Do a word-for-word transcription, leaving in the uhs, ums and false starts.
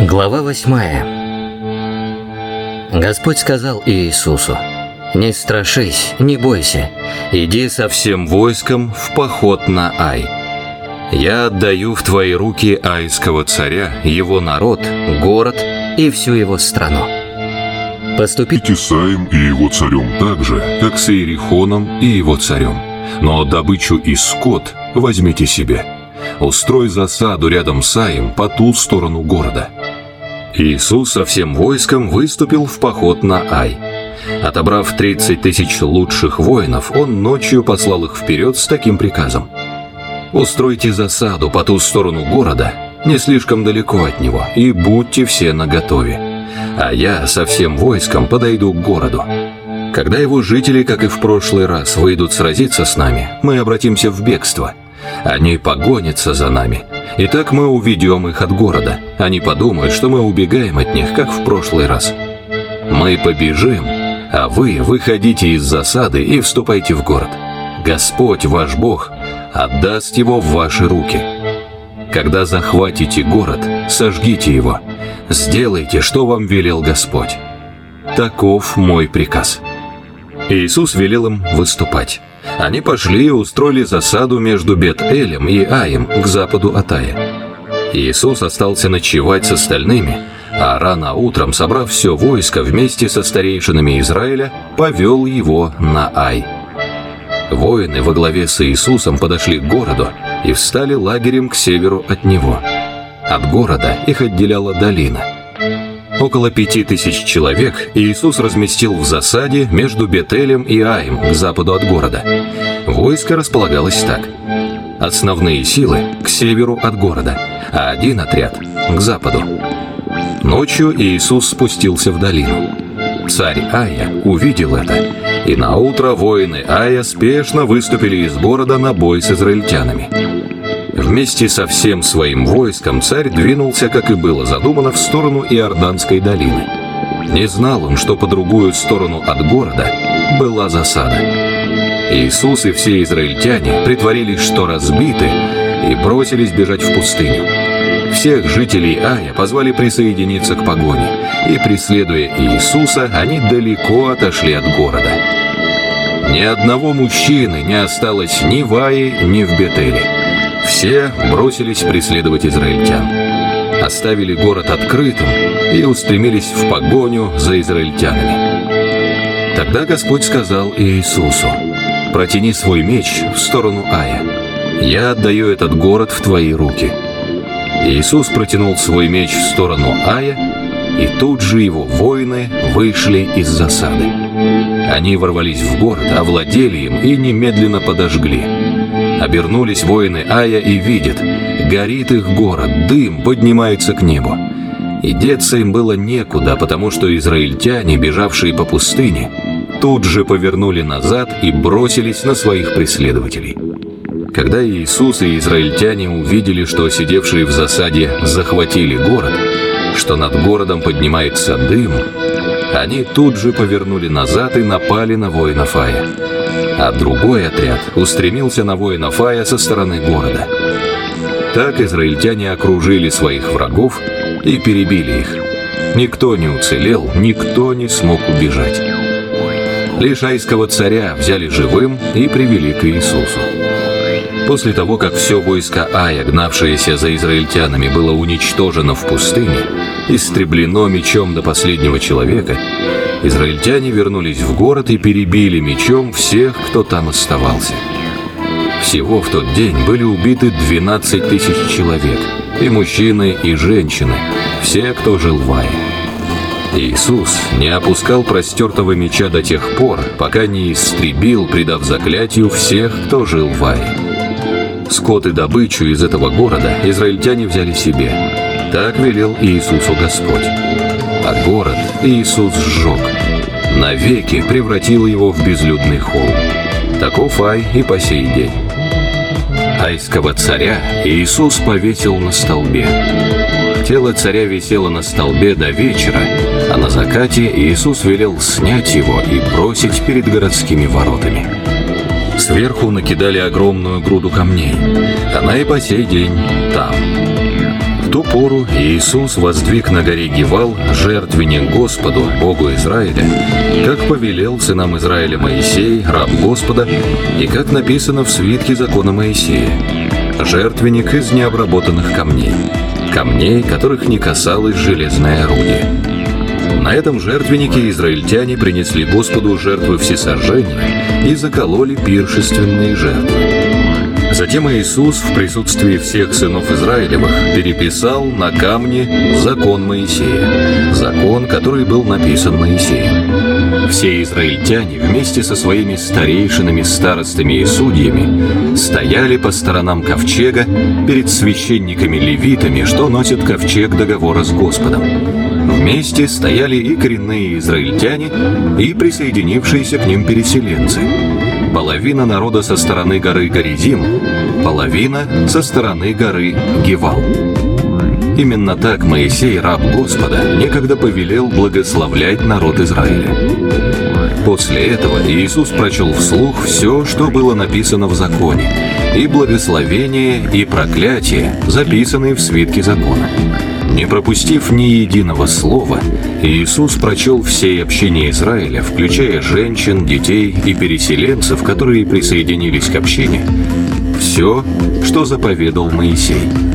Глава восьмая. Господь сказал Иисусу: «Не страшись, не бойся, иди со всем войском в поход на Ай. Я отдаю в твои руки айского царя, его народ, город и всю его страну. Поступите с Аем и его царем так же, как с Иерихоном и его царем. Но добычу и скот возьмите себе. Устрой засаду рядом с Аем по ту сторону города». Иисус со всем войском выступил в поход на Ай. Отобрав тридцать тысяч лучших воинов, он ночью послал их вперед с таким приказом: «Устройте засаду по ту сторону города, не слишком далеко от него, и будьте все наготове. А я со всем войском подойду к городу. Когда его жители, как и в прошлый раз, выйдут сразиться с нами, мы обратимся в бегство. Они погонятся за нами, и так мы уведем их от города. Они подумают, что мы убегаем от них, как в прошлый раз. Мы побежим, а вы выходите из засады и вступайте в город. Господь, ваш Бог, отдаст его в ваши руки. Когда захватите город, сожгите его. Сделайте, что вам велел Господь. Таков мой приказ». Иисус велел им выступать. Они пошли и устроили засаду между Бет-Элем и Аем к западу от Ая. Иисус остался ночевать с остальными, а рано утром, собрав все войско вместе со старейшинами Израиля, повел его на Ай. Воины во главе с Иисусом подошли к городу и встали лагерем к северу от него. От города их отделяла долина. Около пяти тысяч человек Иисус разместил в засаде между Бет-Элем и Аем к западу от города. Войско располагалось так: основные силы к северу от города, а один отряд к западу. Ночью Иисус спустился в долину. Царь Ая увидел это, и наутро воины Ая спешно выступили из города на бой с израильтянами. Вместе со всем своим войском царь двинулся, как и было задумано, в сторону Иорданской долины. Не знал он, что по другую сторону от города была засада. Иисус и все израильтяне притворились, что разбиты, и бросились бежать в пустыню. Всех жителей Ая позвали присоединиться к погоне, и, преследуя Иисуса, они далеко отошли от города. Ни одного мужчины не осталось ни в Ае, ни в Бет-Эле. Все бросились преследовать израильтян. Оставили город открытым и устремились в погоню за израильтянами. Тогда Господь сказал Иисусу: «Протяни свой меч в сторону Ая. Я отдаю этот город в твои руки». Иисус протянул свой меч в сторону Ая, и тут же его воины вышли из засады. Они ворвались в город, овладели им и немедленно подожгли. Обернулись воины Ая и видят: горит их город, дым поднимается к небу. И деться им было некуда, потому что израильтяне, бежавшие по пустыне, тут же повернули назад и бросились на своих преследователей. Когда Иисус и израильтяне увидели, что сидевшие в засаде захватили город, что над городом поднимается дым, они тут же повернули назад и напали на воинов Ая. А другой отряд устремился на воинов Ая со стороны города. Так израильтяне окружили своих врагов и перебили их. Никто не уцелел, никто не смог убежать. Лишь айского царя взяли живым и привели к Иисусу. После того, как все войско Ая, гнавшееся за израильтянами, было уничтожено в пустыне, истреблено мечом до последнего человека, израильтяне вернулись в город и перебили мечом всех, кто там оставался. Всего в тот день были убиты двенадцать тысяч человек, и мужчины, и женщины, все, кто жил в Ае. Иисус не опускал простертого меча до тех пор, пока не истребил, предав заклятию, всех, кто жил в Ае. Скот и добычу из этого города израильтяне взяли себе. Так велел Иисусу Господь. А город Иисус сжег. Навеки превратил его в безлюдный холм. Таков Ай и по сей день. Айского царя Иисус повесил на столбе. Тело царя висело на столбе до вечера, а на закате Иисус велел снять его и бросить перед городскими воротами. Сверху накидали огромную груду камней. Она и по сей день там. В ту пору Иисус воздвиг на горе Гивал жертвенник Господу, Богу Израиля, как повелел сынам Израиля Моисей, раб Господа, и как написано в свитке закона Моисея. Жертвенник из необработанных камней, камней, которых не касалось железное орудие. На этом жертвеннике израильтяне принесли Господу жертвы всесожжения и закололи пиршественные жертвы. Затем Иисус в присутствии всех сынов Израилевых переписал на камне закон Моисея, закон, который был написан Моисеем. Все израильтяне вместе со своими старейшинами, старостами и судьями стояли по сторонам ковчега перед священниками-левитами, что носят ковчег договора с Господом. Вместе стояли и коренные израильтяне, и присоединившиеся к ним переселенцы. Половина народа со стороны горы Горизим, половина со стороны горы Гивал. Именно так Моисей, раб Господа, некогда повелел благословлять народ Израиля. После этого Иисус прочел вслух все, что было написано в законе, и благословение, и проклятие, записанные в свитке закона. Не пропустив ни единого слова, Иисус прочел всей общине Израиля, включая женщин, детей и переселенцев, которые присоединились к общине, все, что заповедал Моисей.